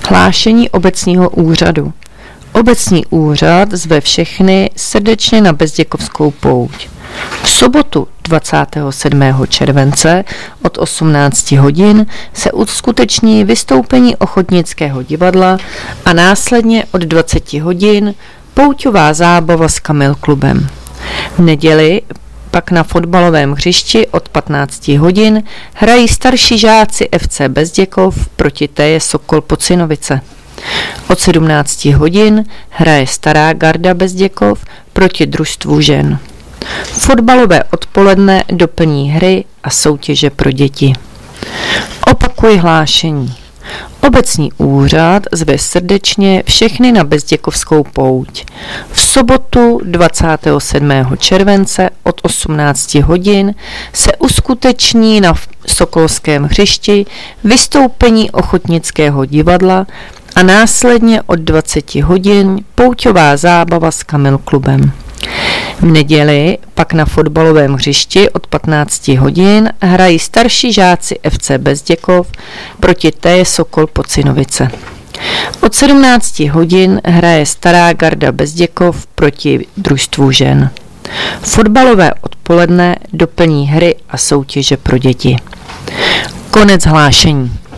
Hlášení obecního úřadu. Obecní úřad zve všechny srdečně na Bezděkovskou pouť. V sobotu 27. července od 18 hodin se uskuteční vystoupení ochotnického divadla a následně od 20 hodin pouťová zábava s Kamil klubem. V neděli pak na fotbalovém hřišti od 15 hodin hrají starší žáci FC Bezděkov proti Téje Sokol Pocinovice. Od 17 hodin hraje Stará garda Bezděkov proti družstvu žen. Fotbalové odpoledne doplní hry a soutěže pro děti. Opakuji hlášení. Obecní úřad zve srdečně všechny na Bezděkovskou pouť. V sobotu 27. července od 18 hodin se uskuteční na Sokolském hřišti vystoupení ochotnického divadla a následně od 20 hodin pouťová zábava s Kamil klubem. V neděli pak na fotbalovém hřišti od 15 hodin hrají starší žáci FC Bezděkov proti Téje Sokol Pocinovice. Od 17 hodin hraje Stará garda Bezděkov proti družstvu žen. Fotbalové odpoledne doplní hry a soutěže pro děti. Konec hlášení.